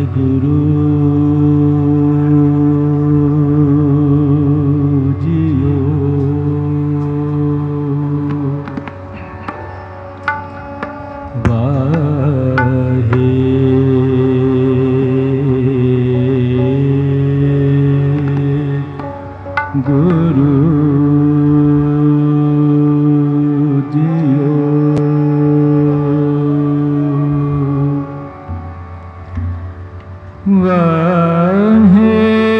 गुरु जियो। वाहे गुरु जियो। वाहे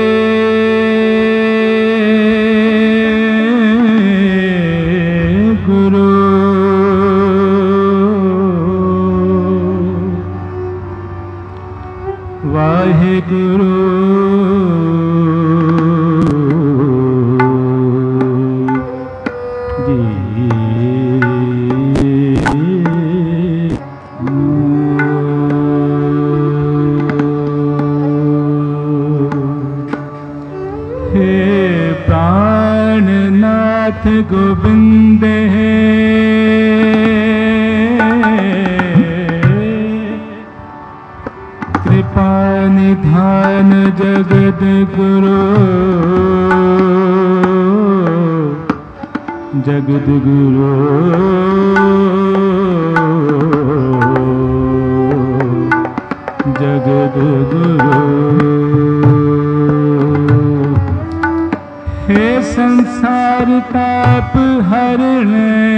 गुरु वाहे गुरु प्राणनाथ गोविंद है कृपा निधान जगद गुरु जगद गुरु जगद गुरु। हे संसार ताप हरण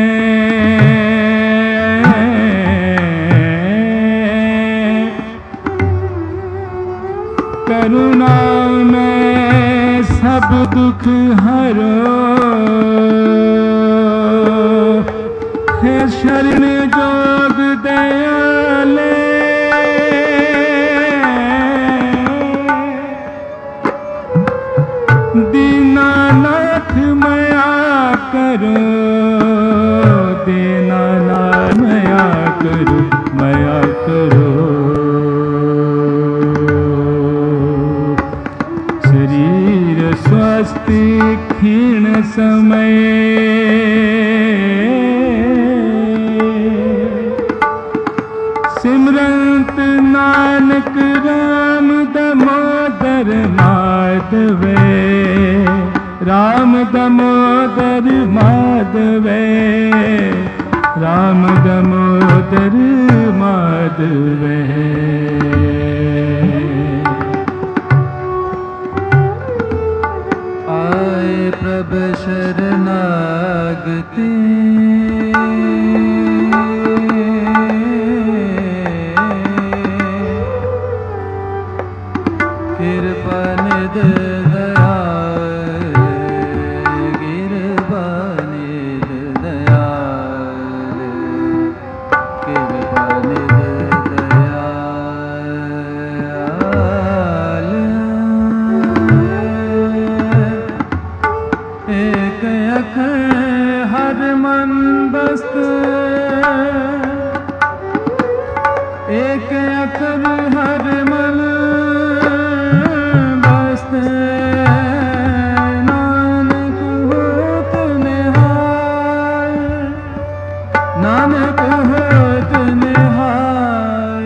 करुणा में सब दुख हरो। हे शरण जोग दयाले दीनानाथ मया करो। दीनानाथ मया करो मया करो। शरीर स्वस्थ क्षीण समय सिमरंत नानक राम दामोदर माधवे। राम दामोदर माधवे राम दामोदर माधवे। आए प्रभु शरणागति कृपा निध दयाल कृपा निध दयाल कृपा निध दयाल। एक अखर हर मन बस्त एक अखर हर मन नानक होत निहाल नानक होत निहाल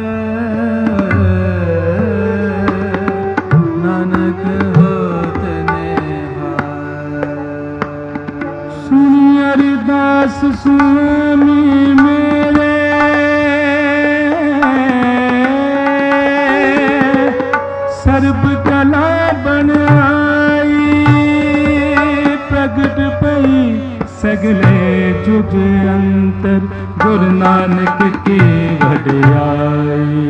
नानक होत निहाल। सुनि अरदास स्वामी मेरे सर्ब कला बन आई। प्रगट पई सगले जुग अंतर गुरु नानक की वडियाई।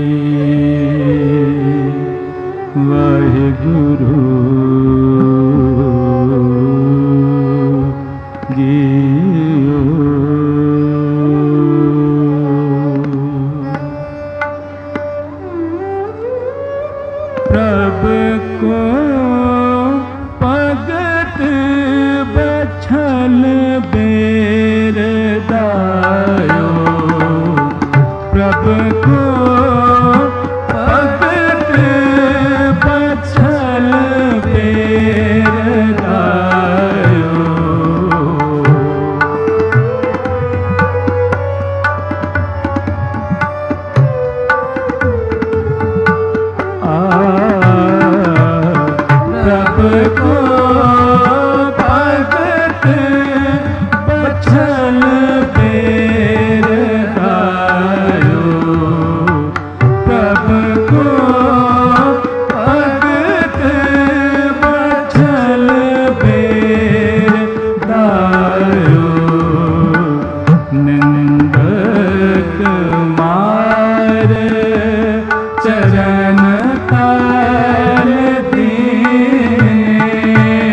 वाहे गुरु जियो। प्रभु को भगत बछल बेर दायो। प्रभु को भगत बछल बेर दायो प्रभु को भगत बछल बेर दायो निंदक मार चरण ताल दीने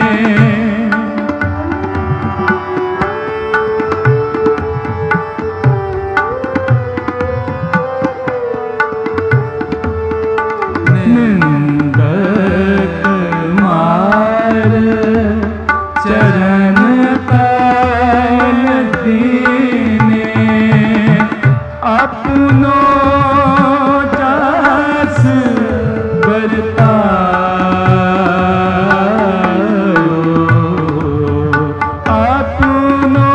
निंदक मार चरण ताल दीने अपनो जास बरतायो अपनो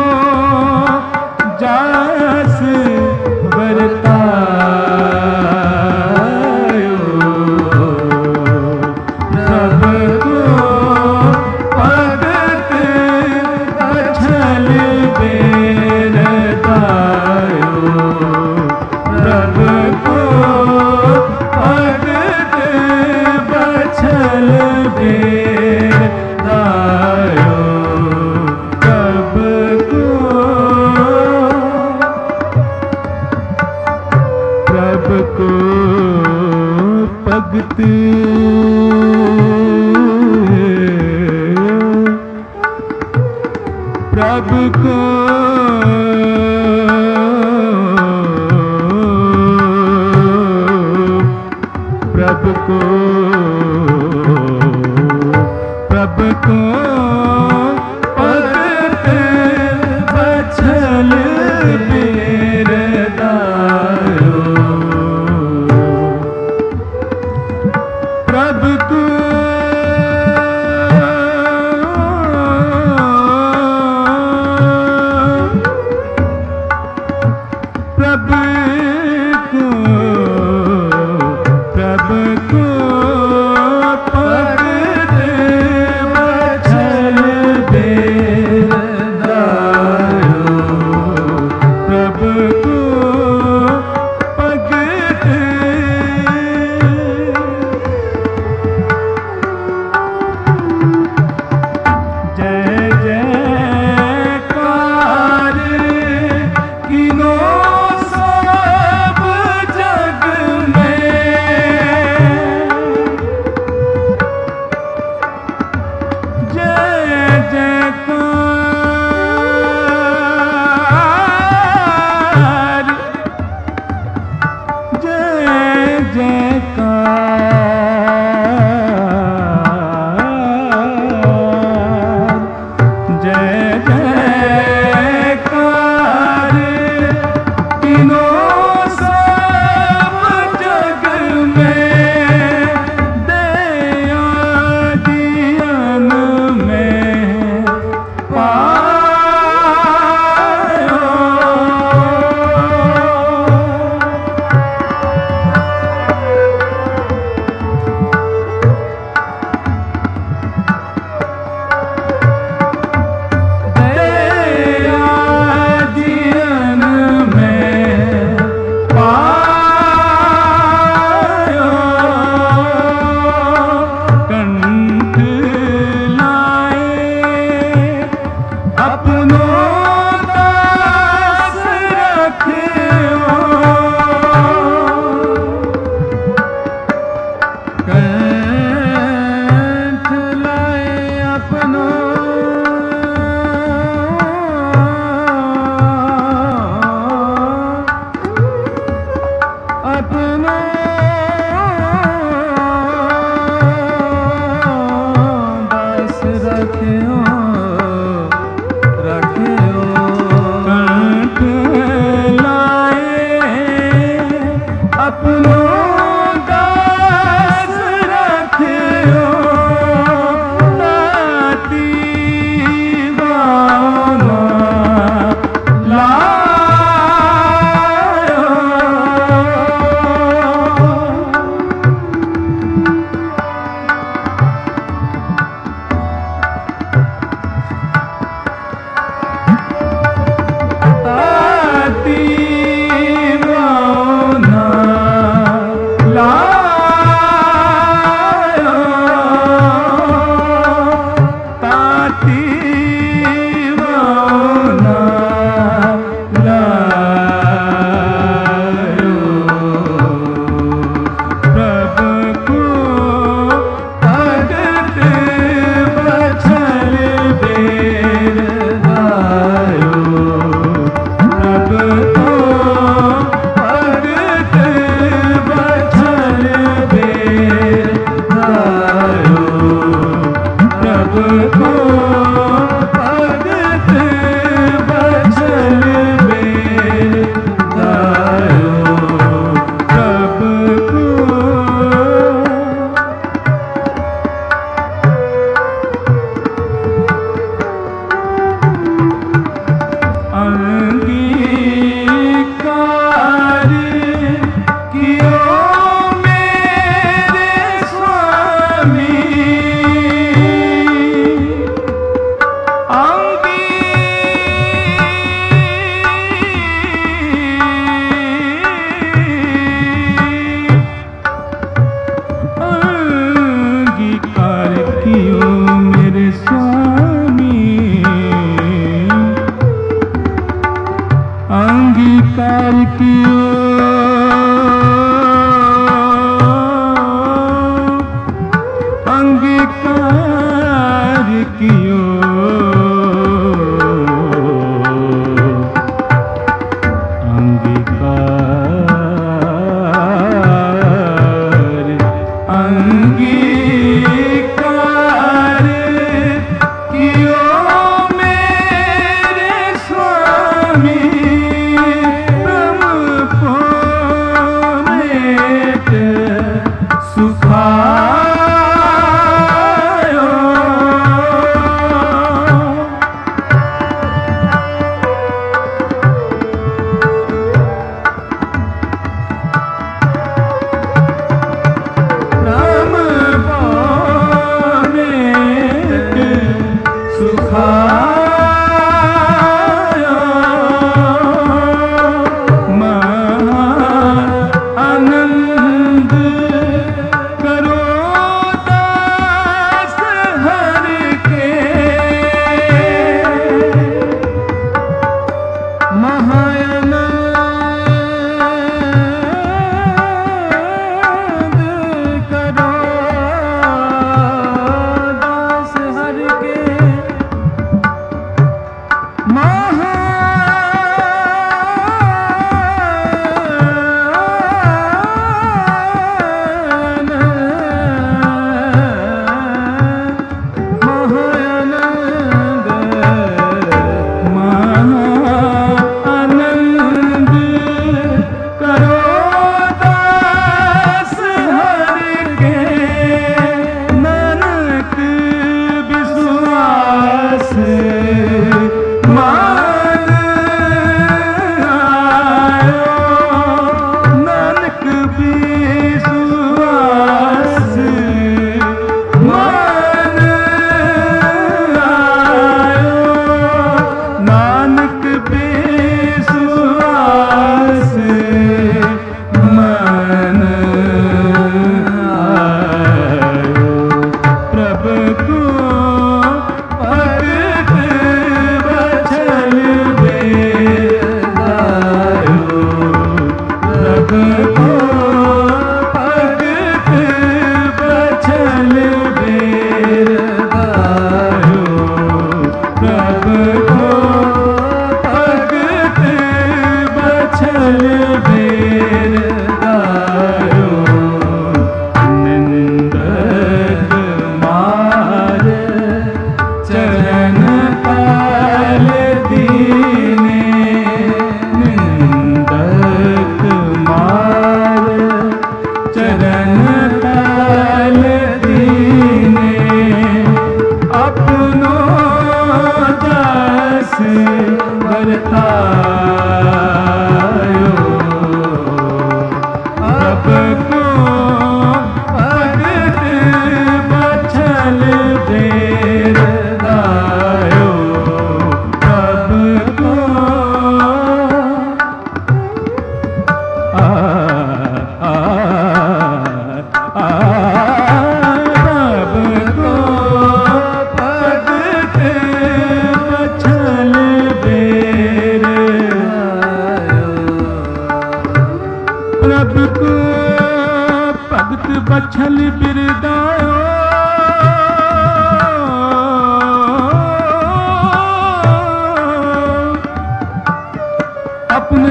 जास बरतायो सबको भगत बछल बेर दायो प्रभु को भगत बछल बेर दायो प्रभु को भगत प्रभु को प्रभु को प्रभु को भगत बछल बेर दायो प्रभु को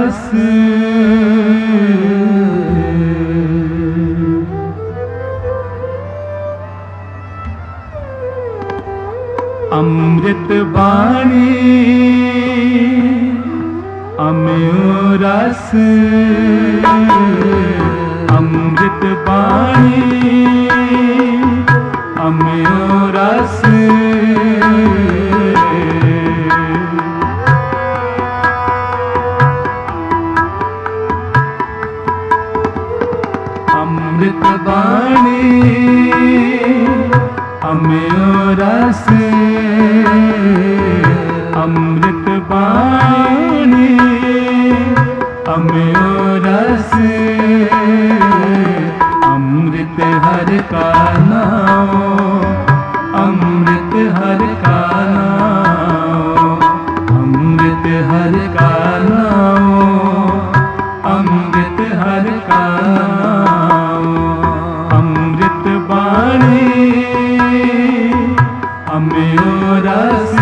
रस अमृत बाणी अम्यो रस अमृत बाणी अम्यो रस अमृत बाणी अम्यो रस अमृत बाणी अम्यो रस अमृत हर का नाम अमृत हर का नाम अमृत हर का नाम अमृत हर का नाम अमृत बाणी अम्यो रस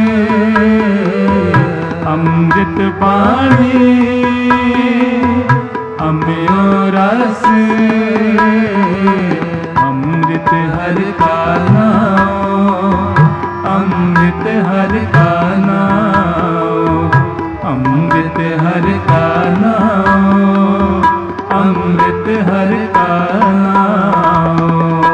अमृत बाणी अम्यो रस अमृत हर का नाम अमृत हर का नाम अमृत हर का नाम अमृत हर का नाम।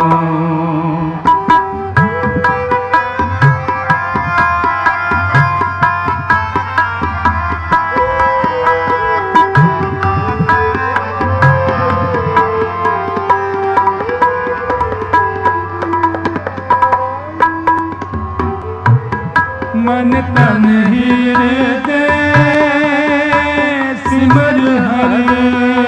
मन तन हृदय सिमर हरि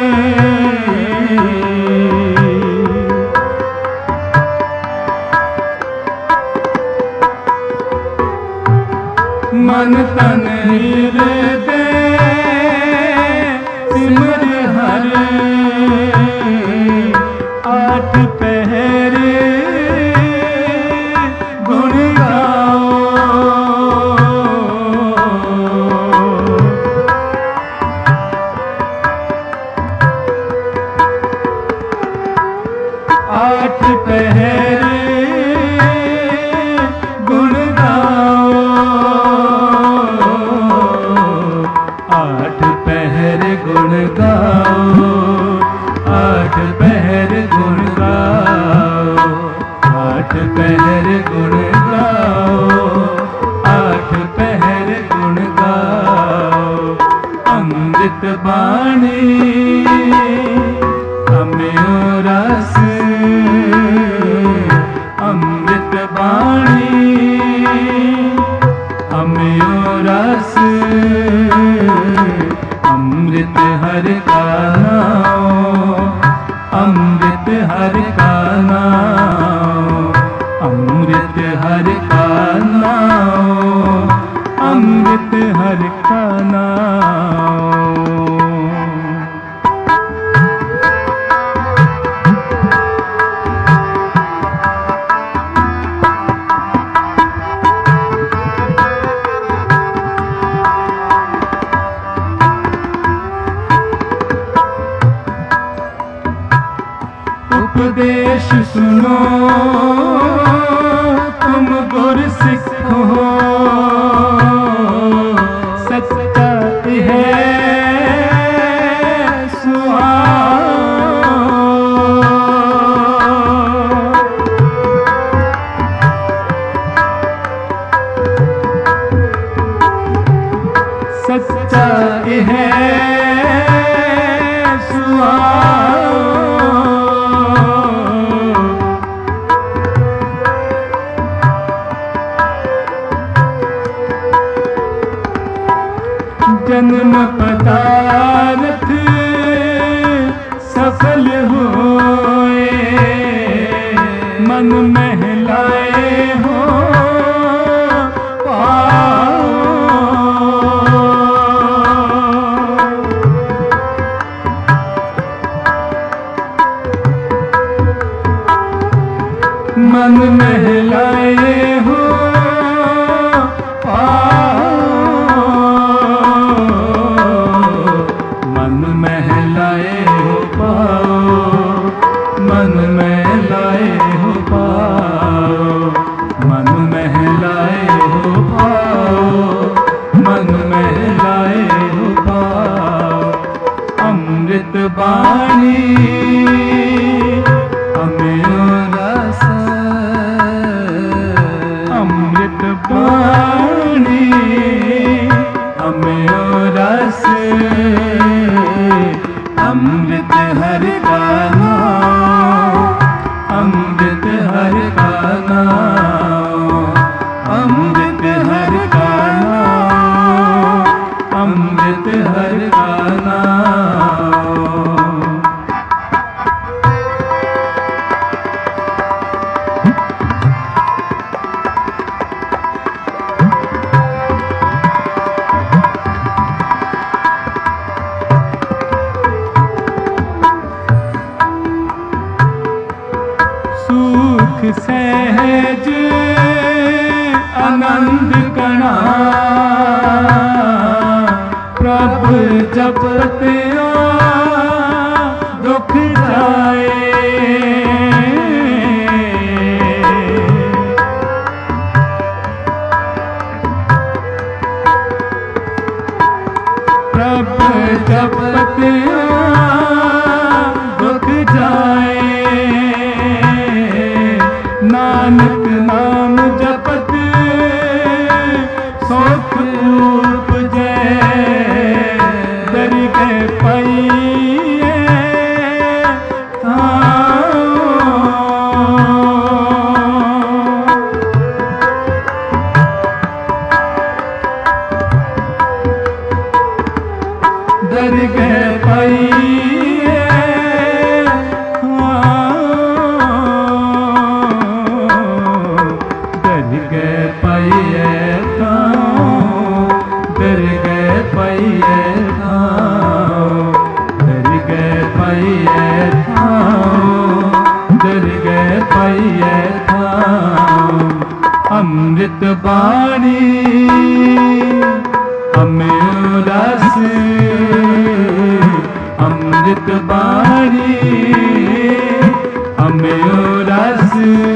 मन तन हृदय सिमर हरि आठ पहरे गुण गाओ आठ पहरे गुण गाओ आठ पहर गुण गाओ आठ पहर गुण गाओ आठ पहर गुण गाओ आठ पहर गुण गाओ अमृत बाणी अम्यो रस अमृत बाणी अम्यो रस अमृत हर का नाम अमृत हर का नाम अमृत हर का नाम अमृत हर का नाम। उपदेश सुनो तुम गुर सिखो सच्चा है सच्चा है जन्म पदार्थ सफल होए मन महलाए हो मन महलाए हो बाणी अमृत रस अमृत बाणी अमृत रस अमृत हरि का नाम अमृत हरि का नाम अमृत हरि का नाम अमृत हरि का नाम। सुख सहज आनंद कणा प्रभु जपते दुख जाए। प्रभु जपते दुख जाए। नानक नाम जपत सुख उपजै। दरगह पाइए दरगह पाइए दरगह पाइए दरगह पाइए दरगह पाइए दरगह पाइए अमृत बाणी अमृत रस अमृत बाणी अमृत रस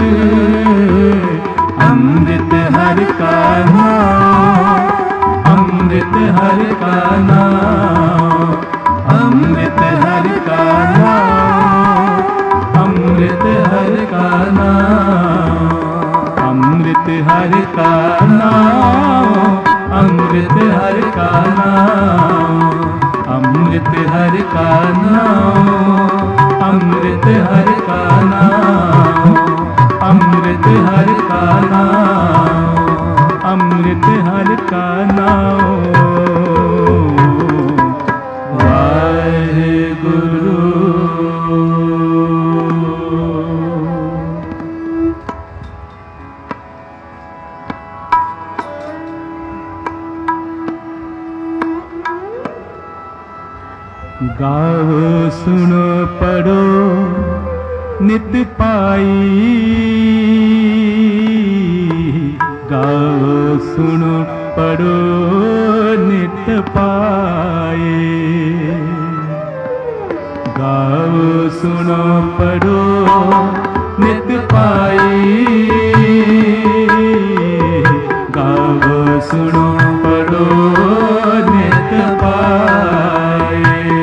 अमृत हरि का नाम अमृत हरि का नाम अमृत हरि का नाम अमृत हरि का नाम अमृत हरि का नाम अमृत हरि का नाम अमृत हरि का नाम अमृत हरि का नाम अमृत हरि का नाम अमृत हरि का नाम। वाहेगुरु। गाओ सुनो पढ़ो नित पाई। गाओ सुनो पढ़ो नित पाए। गाओ सुनो पढ़ो नित पाई। गाओ सुनो पढ़ो नित पाए।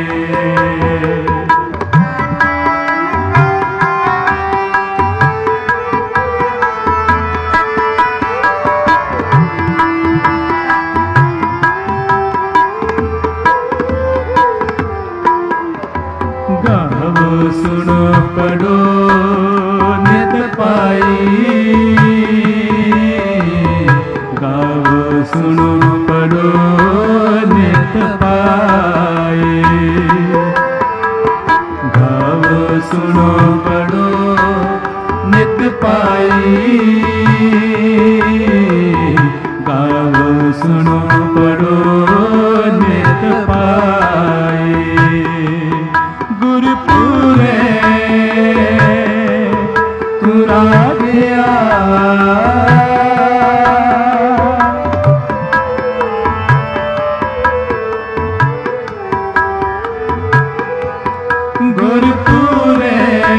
गाओ सुनो पढ़ो नित पाई। गाओ सुनो पढ़ो नित पाए। गाओ सुनो पढ़ो नित पाई। गाओ सुनो पढ़ो नित पाए। गुरुपुरे तुरा गया। गुरुपुरे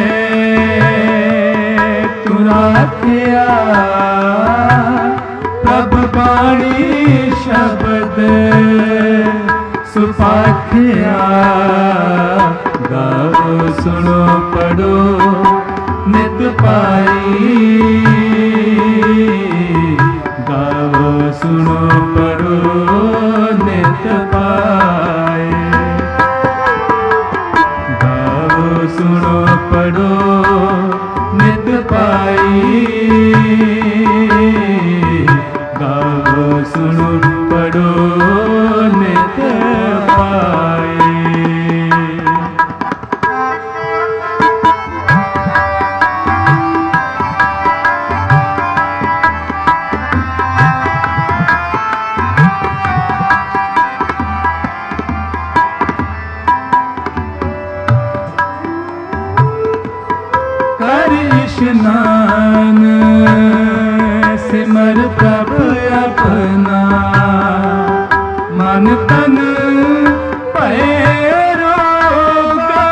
तुरा गया। प्रभु बाणी शब्द सुपाख्या गा सुनो पढ़ो नित पाई, गाओ सुनो पढ़ो नित पाए, गाओ सुनो पढ़ो नित पाई, गाओ सुनो पढ़ो नित पाए। स्नान सिमर प्रभु अपना, मन तन भय रोगा,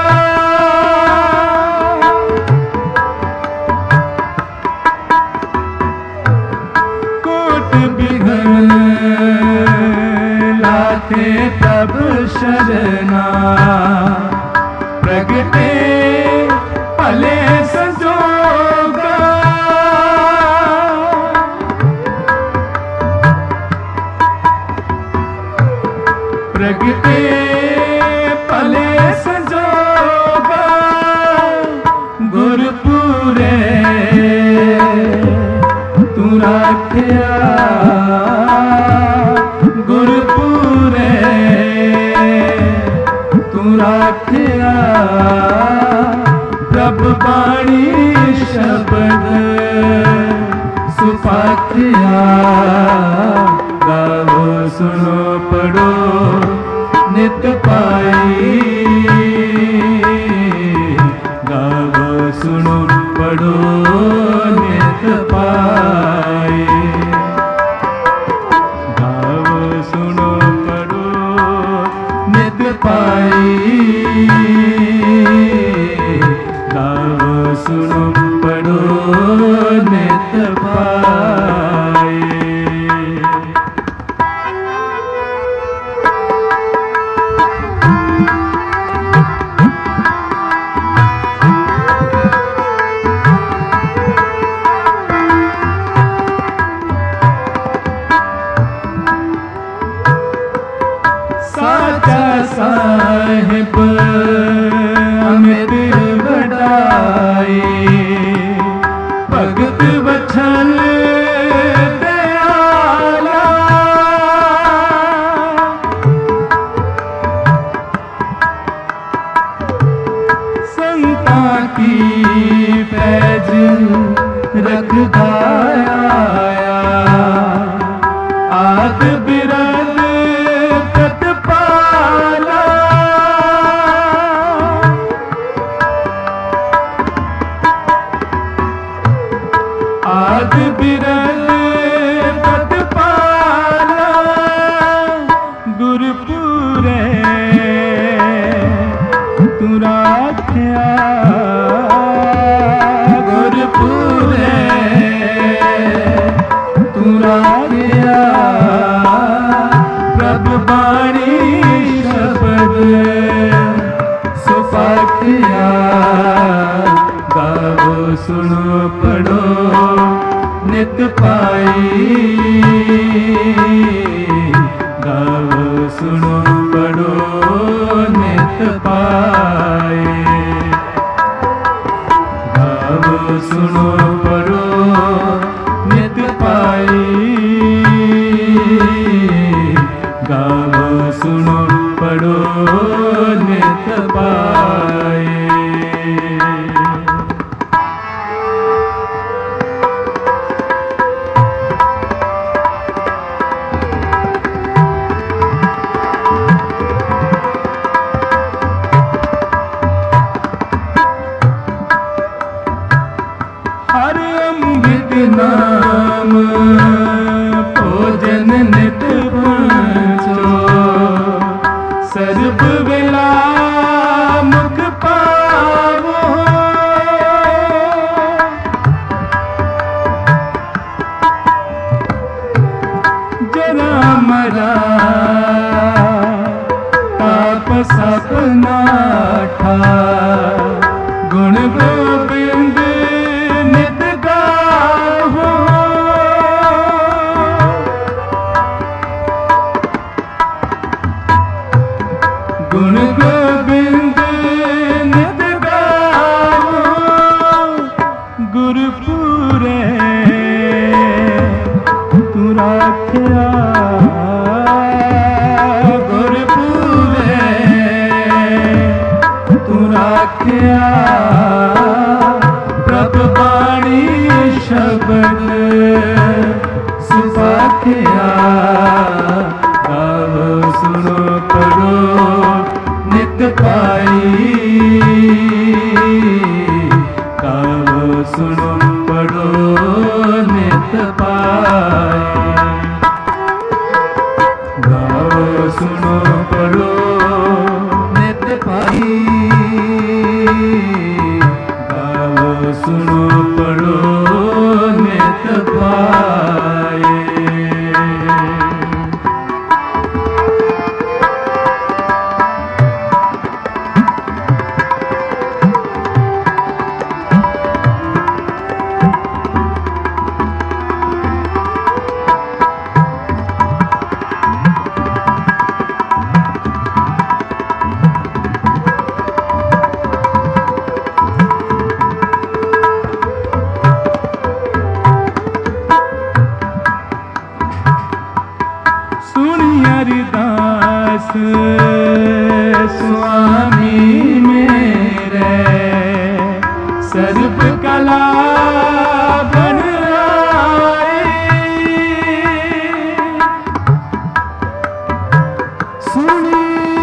कोट बिघन लाते तब शरणा, प्रगटे भले संजोगा, प्रगटे भले संजोगा, गुरपुरे तू राखिया, गुरपुरे तू राखिया, प्रभु बाणी शब्द सुपाखिया, गाओ सुनो पढ़ो नित पाई, गाओ सुनो पढ़ो नित पाई, गाओ सुनो पढ़ो नित पाई, गाओ सुनो पढ़ो नित पाए। साचा साहिब अमित बढ़ाए, भगत वचन दयाला, संता की पैज रखदा आया, आद बिरद तत्पाला, आद बिरद तत्पाला, गुरपुरे तू राखिया, गुरपुरे तू राखिया, प्रभु बाणी शब्द सुपाखिया, गाओ सुनो पढ़ो नित पाई, गाओ सुनो पढ़ो नित पाए, गाओ सुनो पढ़ो नित पाई, गाओ सुनो पढ़ो नित पाए। हर अमृत नाम भोजन नित पंचो, सर्व वेला मुख पावो, जरा मरा ताप सपना ठा, राखिया गुरपुरे तू राखिया प्रभ बाणी शब्द सुपाखिया गावो सुनो पढ़ो नित पाई गावो सुनो पढ़ो नित पाई गावो सुनो पढ़ो नित पाई गावो सुनो पढ़ो नित पाई हरिदास स्वामी मेरे सर्व कला बन आए सुनी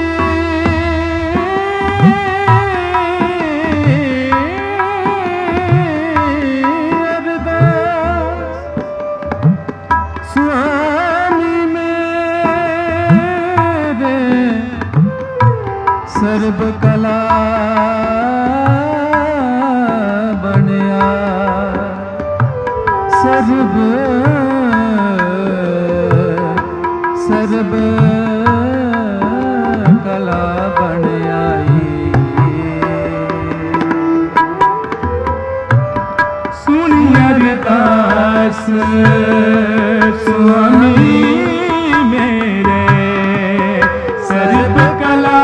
हरिदास स्वामी सर्व कला बनिया सर्व कला बन आई सुनी हरिदास स्वामी मेरे सर्व कला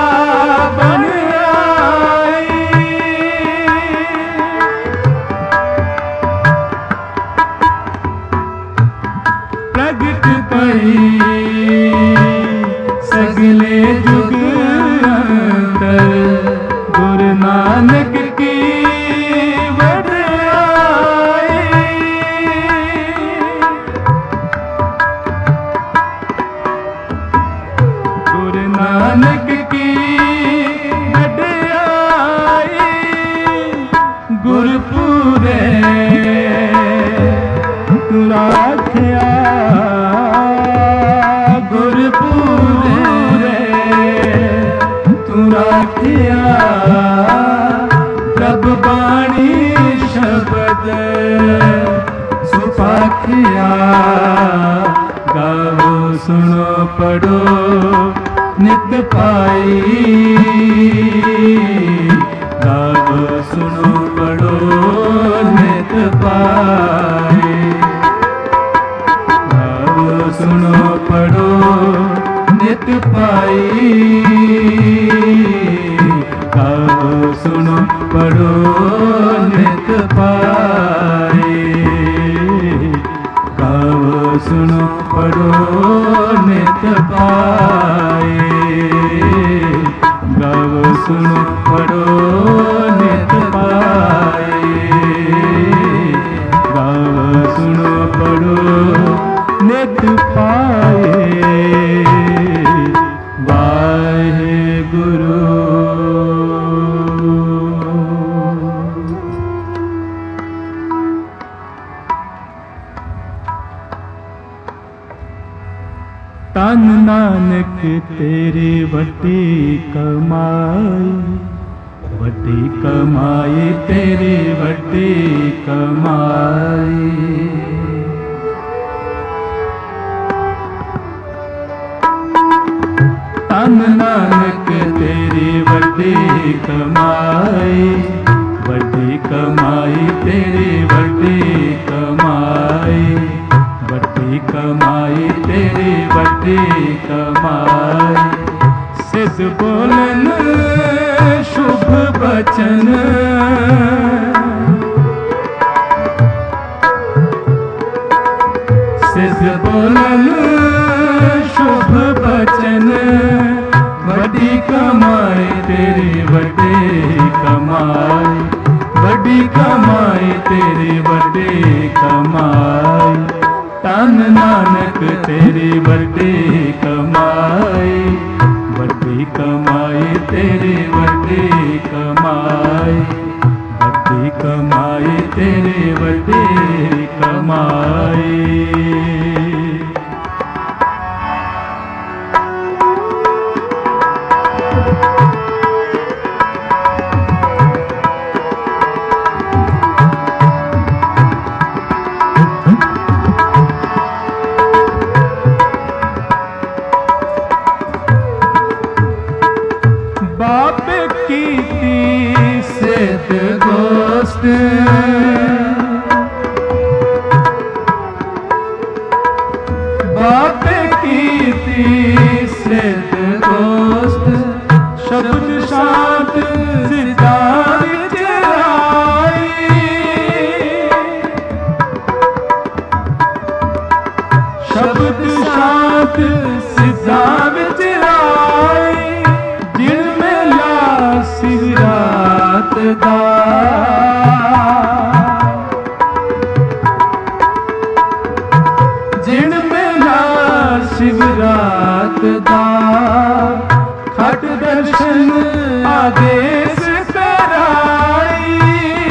सगले जुग अंतर गुरु नानक की वड्याई गुरु नानक की वड्याई गुरपुरे तू राखिया राखिया प्रभ बाणी शब्द सुपाखिया गाओ सुनो पढ़ो नित पाई गाओ सुनो पढ़ो नित पाई गाओ सुनो पढ़ो नित पाई गाओ सुनो पढ़ो नित पाई गाओ सुनो पढ़ो नित पाई गाओ सुनो पढ़ो नित पाई गाओ सुनो पढ़ो नित पाए वाहेगुरु। तन नानक तेरी वड्डी कमाई तेरी वड्डी कमाई तन नानक तेरी वड्डी कमाई तेरी वड्डी कमाई तेरी वड्डी कमाई सिद्ध बोलन शुभ बचन सिद्ध बोलन तेरी बड़ी कमाई, बड़ी कमाई तेरी बड़ी कमाई, बड़ी कमाई तेरी बड़ी कमाई। बाप की सेत गोष्ठ, बाप की सेत गोष्ठ, शब्द शांत सिद्धांत आई, शब्द शांत सिद्धांत आई, शिवरात दा जिन मेला शिवरात दा, खट दर्शन आदेश कराई,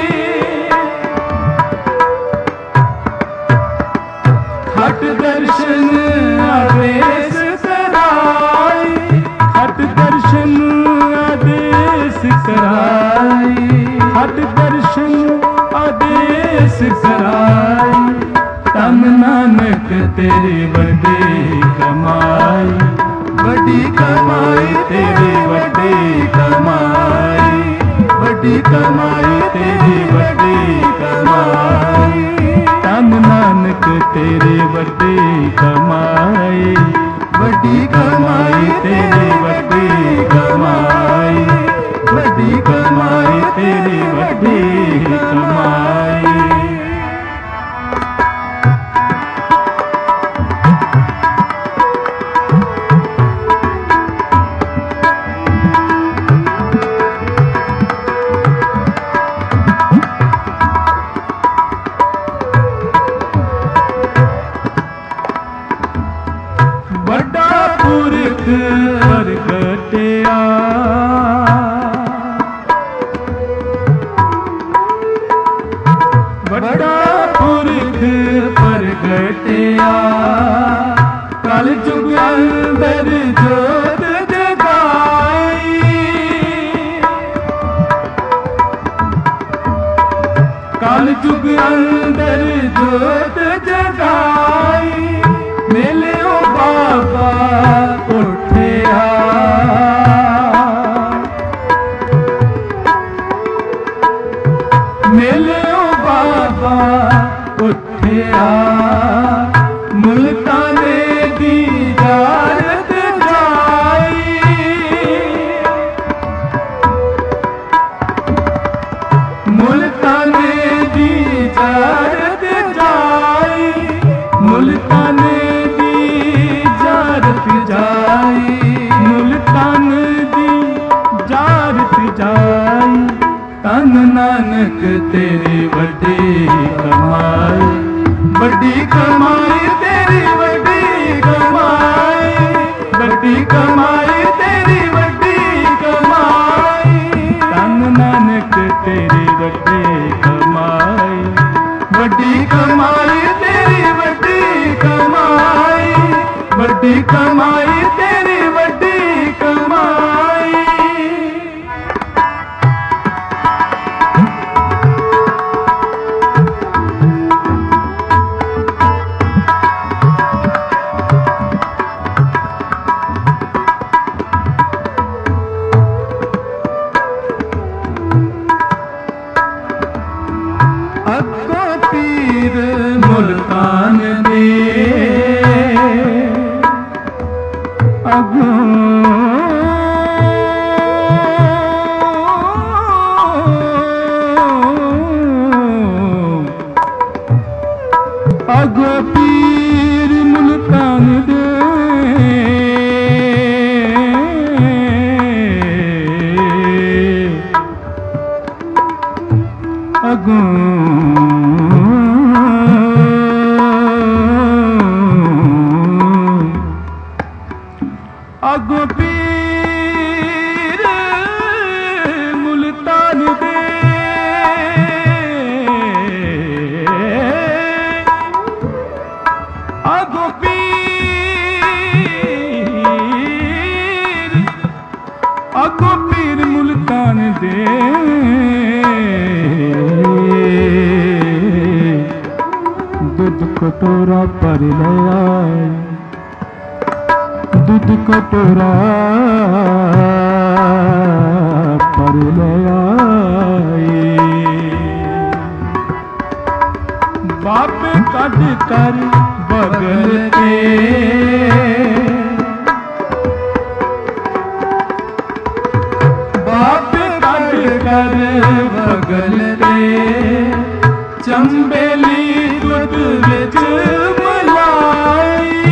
खट दर्शन आदेश कराई, खट दर्शन आदेश कराई, हट दर्शन आदेश कराई। तन नानक तेरी बड़ी कमाई, बड़ी कमाई तेरी बड़ी कमाई, बड़ी कमाई तेरी बड़ी कमाई। तन नानक तेरी बड़ी कमाई, बड़ी कमाई तेरी बड़ी कमाई, बड़ी कमाई तेरी बड़ी कमाई। बड़ा पुरख प्रगटिया, बड़ा पुरख प्रगटिया, कल जुग अंदर जोत जगाई, कल जुग अंदर जोत जगाई। मेले ओ बाबा उठिया, मेले ओ बाबा उठिया, मुल्ताने दी जारत जाई, मुल्ताने दी जारत जाई, मुल्ताने जाई, मुल्तान दी जारत जाई। तन नानक तेरी बड़ी कमाई, बड़ी कमाई तेरी बड़ी कमाई, बड़ी कमाई तेरी बड़ी कमाई। तन नानक तेरी बड़ी कमाई, बड़ी कमाई तेरी बड़ी कमाई, बड़ी कमाई तेरी बड़ी कमाई। अगो पीर मुल्तान दे, अगो अगो पीर मुल्तान दे, अगो आगो पीर मुल्तान दे आगो पीर मुल्तान दे दूध कटोरा पर ले आए दूध कटोरा पर ले आए बाप कट कर बगल के बाप कट कर बगल के चंबेली दूध विच मलाई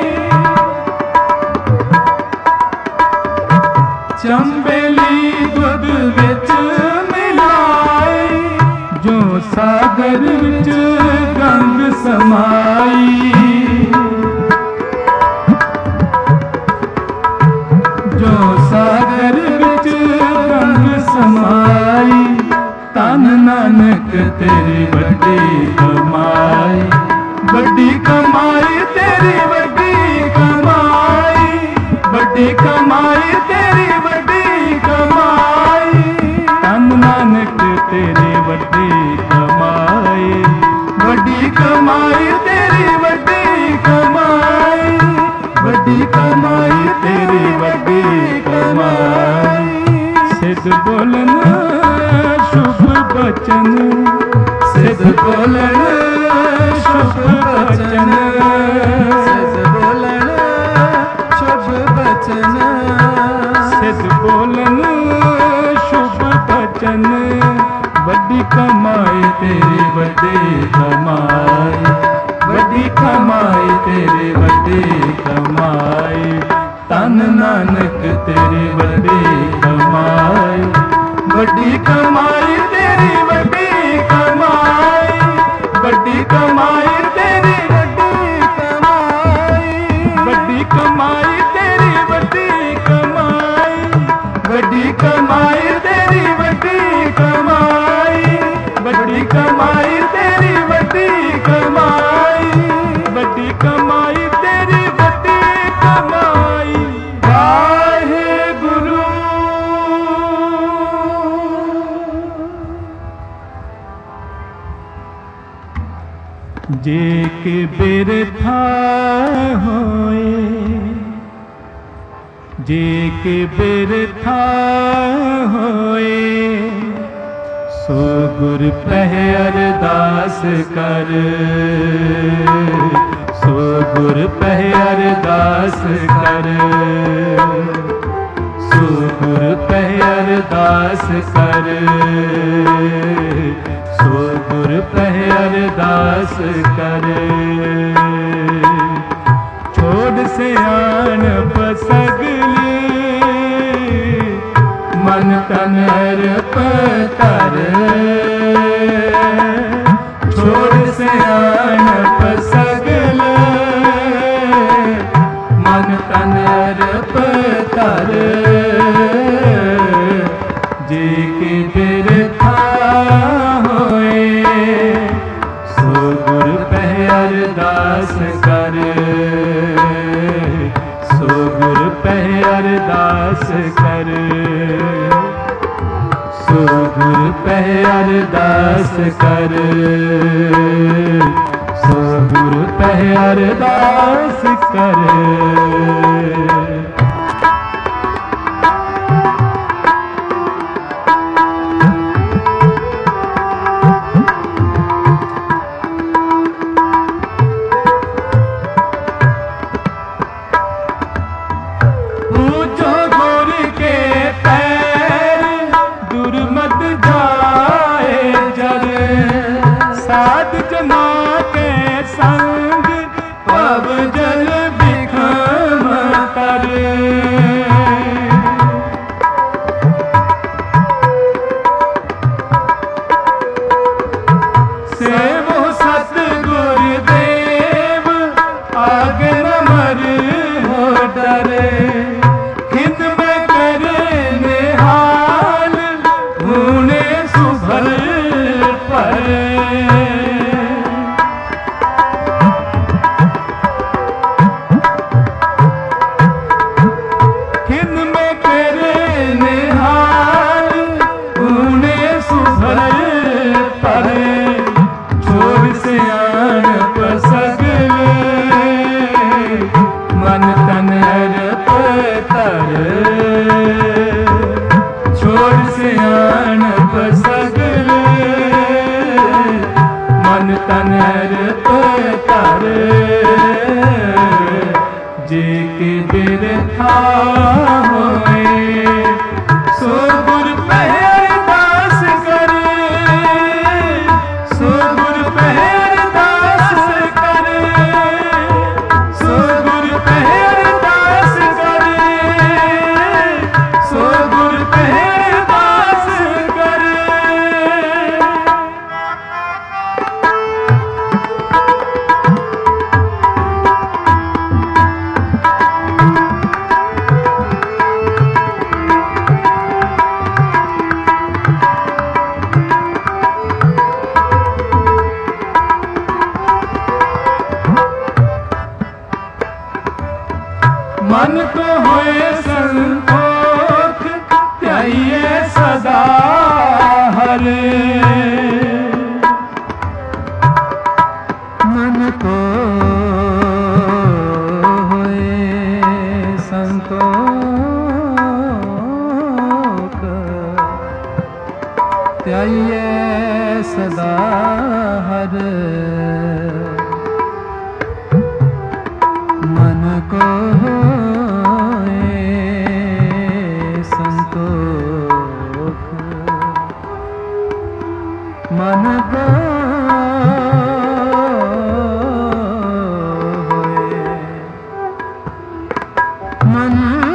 चंबेली दूध विच मिलाई जो सागर विच गंग समाई जो सागर विच गंग समाई तन नानक तेरी वड्डी कमाई वड्डी कमाई तेरी वड्डी कमाई वड्डी कमाई तेरी वड्डी कमाई तन नानक तेरी वड्डी कमाई वड्डी कमाई तेरी वड्डी कमाई वड्डी कमाई तेरी वड्डी कमाई सिद्ध बोलन शुभ बचन सिद्ध बोलन शुभ बचन सिद्ध बोलन शुभ बचन सिद्ध बोलन शुभ बचन वड्डी कमाई तेरी वड्डी कमाई वड्डी कमाई तेरी वड्डी कमाई तन नानक तेरी वड्डी कमाई वड्डी कमाई तेरी वड्डी कमाई वड्डी कमाई तेरी वड्डी कमाई वड्डी कमाई तेरी वड्डी कमाई वड्डी कमाई तेरी वड्डी कमाई वड्डी कमाई तेरी वड्डी कमाई वड्डी कमाई तेरी वड्डी कमाई वाहेगुरु जे के बिरथा होए जे के बिरथा होए सो गुर पह अरदास कर सो गुर पह अरदास कर सो गुर पह अरदास कर सो गुर पह अरदास कर छोड़ से आन पसगली मन तन अर्प कर छोड़ से आन पसगल मन तन अर्प कर जे के बिरथा सो गुर पह अरदास कर सो गुर पह अरदास कर सो गुर पह अरदास कर सो गुर पह अरदास कर साध जना के संग पव जल बिखम मन तन अर्पण छोड़ सियाणप सगल मन तन अर्पण जे के बिरथा होए सो गुर पहर दास करे सो गुर पहर दास करे सो गुर पहर दास करे सो गुर पहर दास करे। मन को होए संतोख त्याइए सदा हरे मन को होए संतोख त्याइए सदा हरे मन को मन को होए मन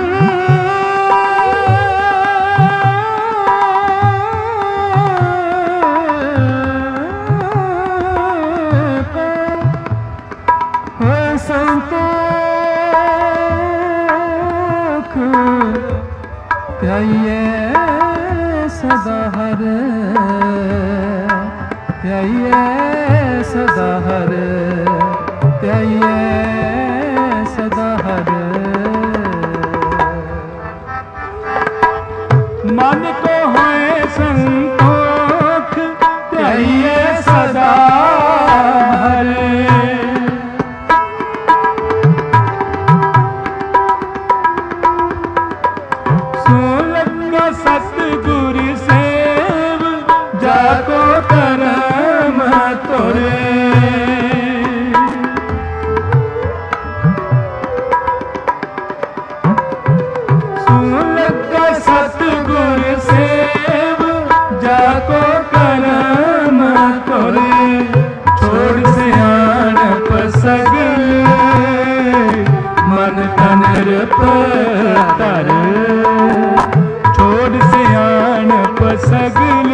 को होए संतोख त्याइए सदा हरे त्याइए सदा हरे त्याइए सदा हरे मन को होए संतोख त्याइए सदा हरे सो लगा सतगुर सेव जाको करम तोरे सुन लगा सतगुर सेव जाको करम तोरे छोड़ सियाणप सगल मन तन अर्पण छोड़ सियाणप सगल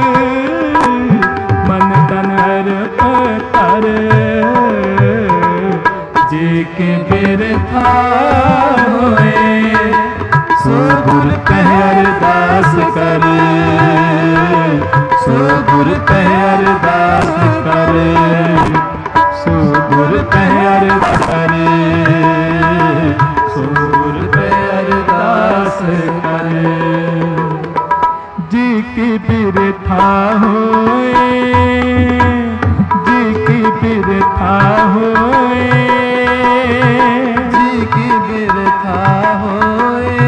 मन तन अर्पण जे के बिरथा होए सो गुर पहर दास करे सो गुर पहर दास करे सो गुर पहर करे सो गुर पहर दास करे जी की बिरथा होए जी की बिरथा होए जी की बिरथा होए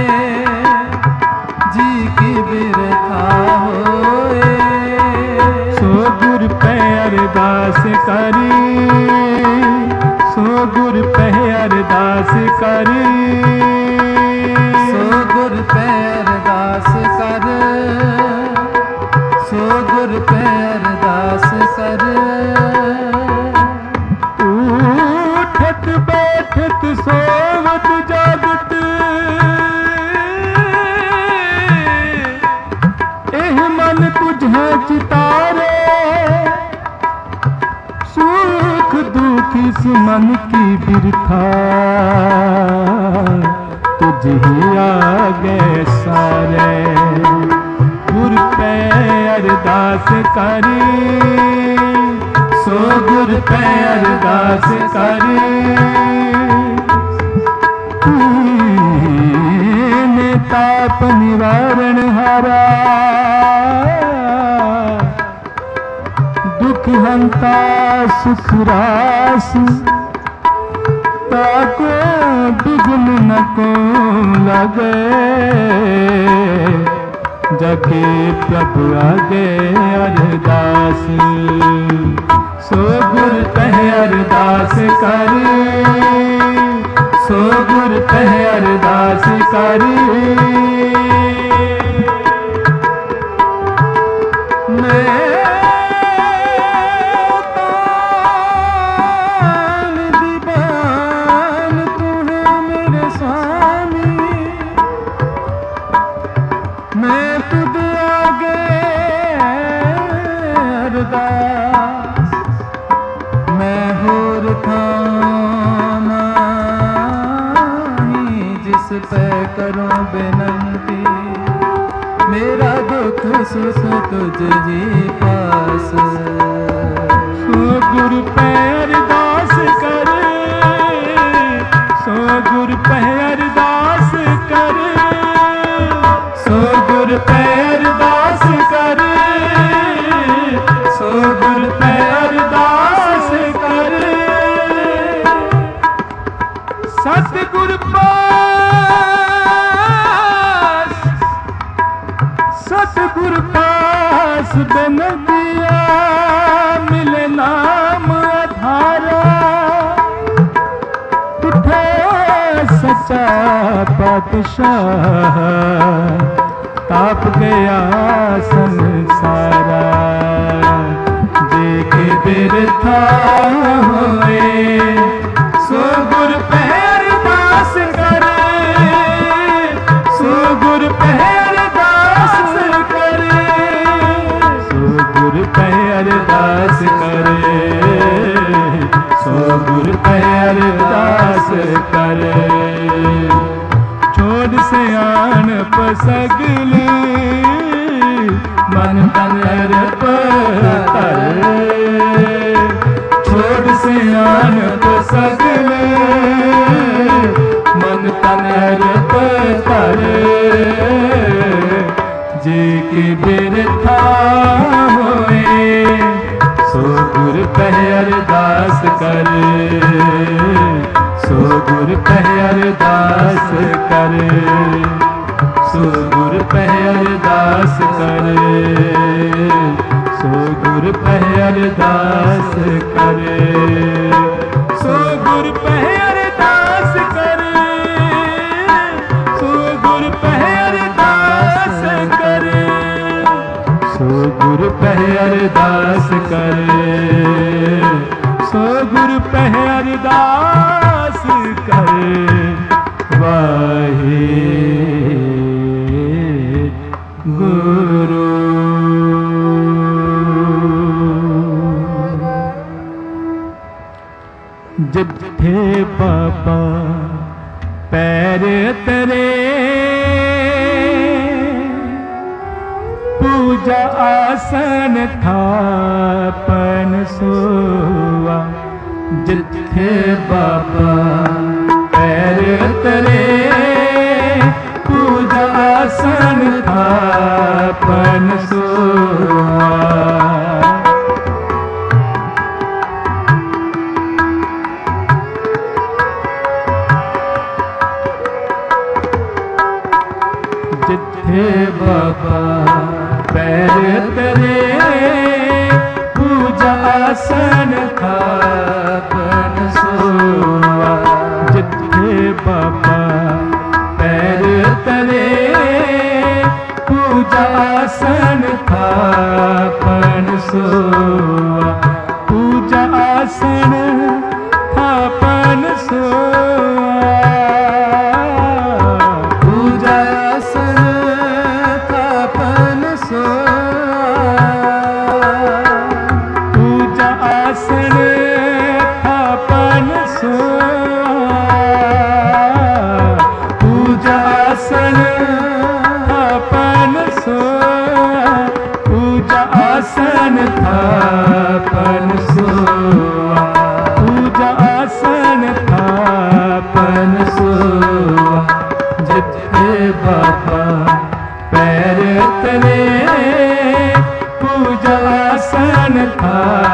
जी की बिरथा होए सो गुर पे अरदास करी सो गुर पे अरदास करी सो गुर पे अरदास कर सो गुर पे अरदास कर उठत बैठत सोवत जागत एह मन तुझे चितारे सुख दुख इस मन की बिरथा तुझे आगे सारे गुर पे अरदास करी सो गुर पे अरदास करी ताप निवारण हारा दुख हंता सुख रास ताको बिघ्न न को लगे, जाके प्रभु आगे अरदास। सो गुर कह अरदास कर, सो गुर कह अरदास कर। करूं बेनंती, मेरा दुख सुख तुझ ही पास। सो गुरु पे अरदास कर, सो गुरु पे अरदास कर, सो गुरु पे अरदास कर, सो गुरु पे अरदास कर। सतगुर सतगुर पास बिनतिया, मिले नाम आधारा। उठे सच्चा पातशाह, ताप गया संसारा। देख बिरथा होए, सो गुर पे अरदास कर, सो गुर पे अरदास कर, सो गुर पे अरदास करे, सो गुर पे अरदास करे। छोड़ से आन पसगली, मन तन अर्प कर। छोड़ से आन पसगली, मन तन अर्प कर। जे के बिरथा होए, सो गुर पे अरदास कर, सो गुर पे अरदास कर, सो गुर पे अरदास कर, सो गुर पे अरदास कर, सो गुर पे अरदास कर, सो गुर पे अरदास कर, सो गुर पे अरदास कर, सो गुर पे अरदास कर। वाहे गुरु। जिथे बाबा पैर तेरे, पूजा आसन थापन सोवा। जिथे बाबा पैर तेरे, पूजा आसन थापन सोवा। जिथे बाबा पैर तेरे, पूजा आसन थापन सोवा। जिथे बाबा पैर तेरे, पूजा आसन थापन सोवा। पूजा आसन थापन सोवा। पूजा आसन थापन सोवा। पूजा आसन थापन सोवा। पूजा आसन थापन सोवा। पूजा आसन थापन सोवा। पूजा आसन थापन सोवा। जिथे बाबा पैर तले, पूजा आसन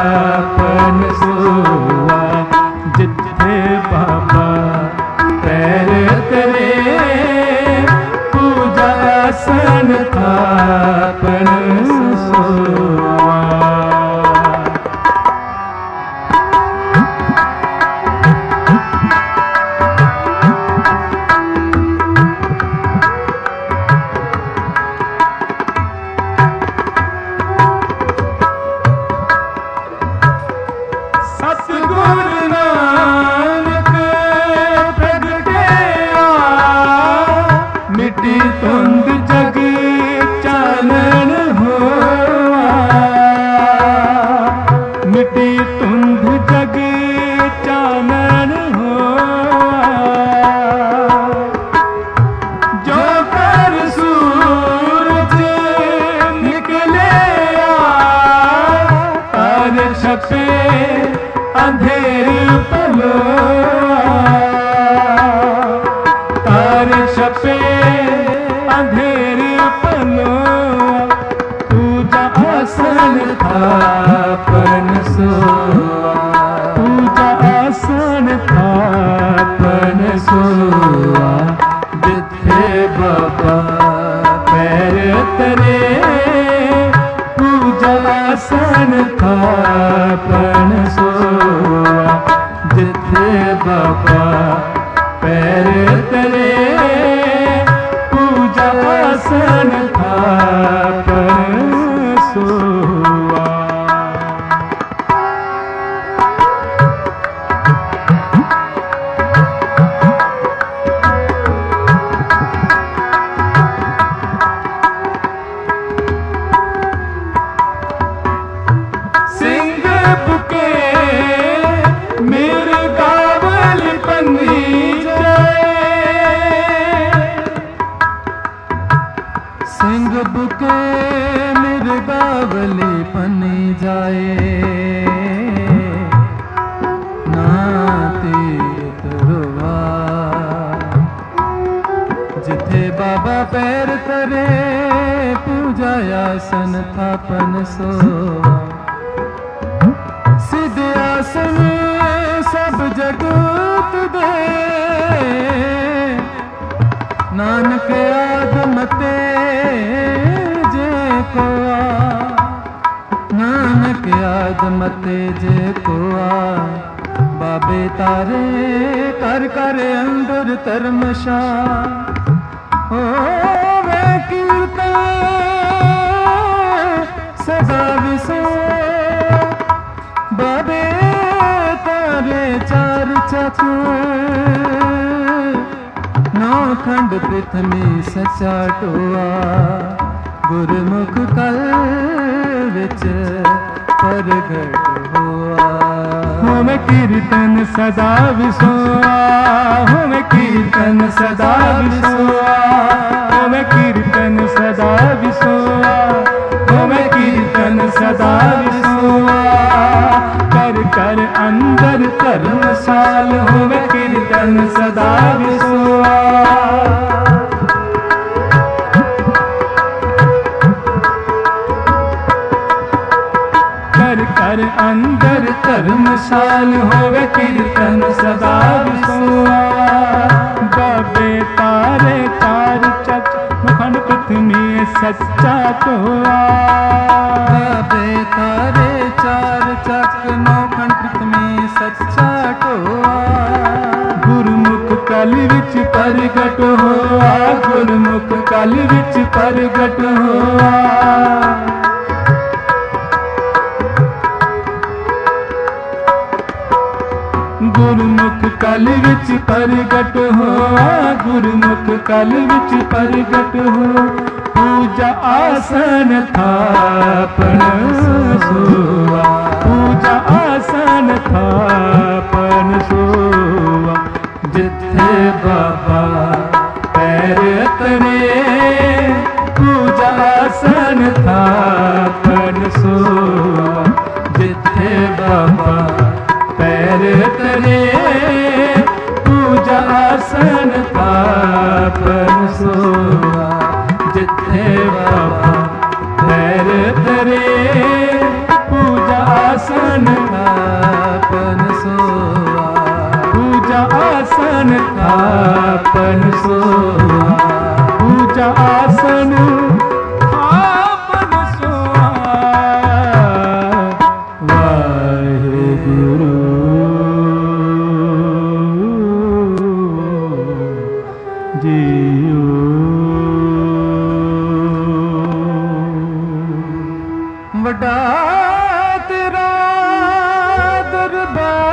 थापन सोवा। जिथे बाबा पैर छपे अंधेर पलोआ, पूजा आसन थापन सोआ, पूजा आसन थापन सोआ, जिथे बाबा पैर तरे, पूजा आसन थापन सोआ, जिथे बाबा पैर तरे, पूजा आसन थापन सोआ। सिंह बुके मेरे गावल पन्नी जाए, सिंह बुके मेरे गावली पन्नी जाए, ना तीत रुआ, जिथे बाबा पैर तरे, पूजा आसन थापन सोआ, सिद्ध आसन सब जगत दे, नानक आदमते जे कोआ, नानक आदमते जे कोआ, बाबे तारे कर कर अंदर धर्मशाला, होवे कीर्तन सदा विसो, बाबे तारे चार चक, नौ खंड पृथ्वी सचा टोआ, गुरमुख कल विच प्रगट हुआ, होवे कीर्तन सदा विसोआ, होवे कीर्तन सदा विसोआ, होवे कीर्तन सदा विसोआ, होवे कीर्तन सदा विसोआ, कर कर अंदर धर्मशाल, होवे कीर्तन सदा विसोआ, कर कर अंदर धर्मशाल, होवे कीर्तन सदा विसोआ, बाबे तारे चार चक, मुखंड पृथ्वी सच्चा टोआ, बाबे तारे चार चक, नौ खंड पृथ्वी सच्चा टोआ, गुरमुख कल विच प्रगट होआ, गुरमुख कल विच प्रगट होआ, गुरमुख कल विच प्रगट होआ, गुरमुख कल विच प्रगट हो, पूजा आसन थापन सोआ, पूजा आसन थापन सोआ, जिथे बाबा पैर तरे, पूजा आसन थापन सोआ, जिथे बाबा पैर तरे, पूजा आसन थापन सोआ, जिथे बाबा पैर तरे, पूजा आसन थापन सोआ, पूजा आसन थापन सोआ, पूजा आसन थापन सोआ, वाहेगुरु जीओ। वड्डा तेरा दरबार,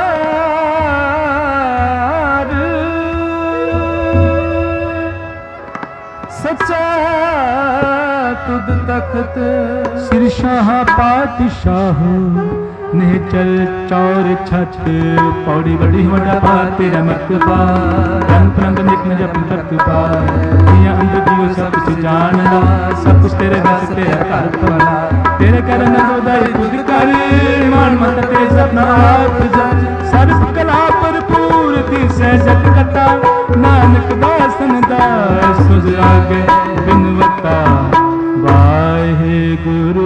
सच्चा तुद तख्त, सिर शाह पातशाह निहचल चौर छत, पौड़ी बड़ी वड्डा पा तेरा मर्तबा, रंग परंग निक जप तख्त पा, दुनिया अंदर जीव सब कुछ जानना, सब कुछ तेरे बस तेरा कर पड़ा, तेरे करन दोदाई खुद कर, मान मत तेरे सपना आप जज, सर्व कला भरपूर दिसै जग कथा, नानक दासन दा सुध आगे बिनवता वाहेगुरु।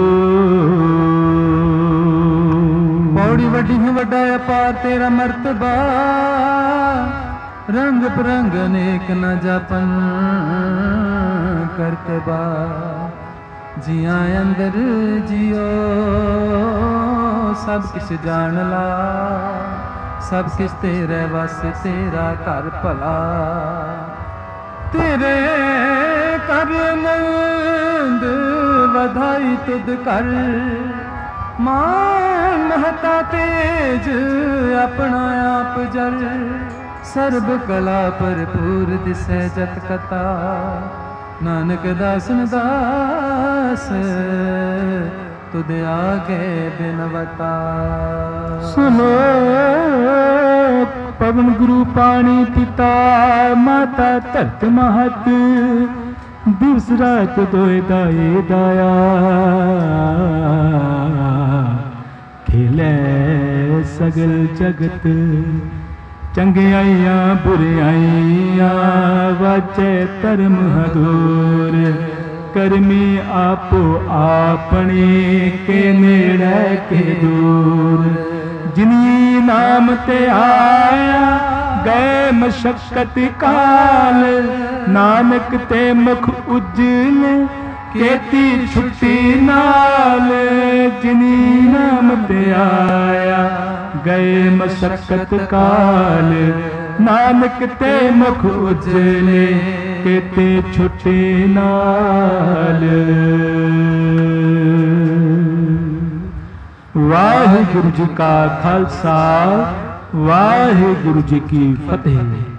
पौड़ी वड्डी है वड्डा अपार तेरा मर्तबा, रंग बिरंग अनेक न जापन करतबा। जिया अंदर जियो सब किश जान ला, सब किश तेरे वस तेरा घर भला। तेरे कर नंद वधाई तुद कर, मान महता तेज अपना आप जर। सर्ब कला भरपूर दिसै जत कथा, नानक दासन दास तुद आगे बिनवता। सुनो पवन गुरु पानी पिता माता धरत महत, दिवस रात दोए दाए दाया। खेलै सगल जगत चंगियाइयां बुरियाइयां, वाचे धर्म हदूर। करमी आपो आपने के नेड़े के दूर। जिनी नाम ते आया गए मशक्कत काल, नानक ते मुख उज्जल केती छुट्टी नाल। जिनी नाम ते आया गए मशक्कत काल, नानक ते मुख उज्जले केते छुट्टी नाल। वाहिगुरु जी का खालसा, वाहिगुरु जी की फतेह।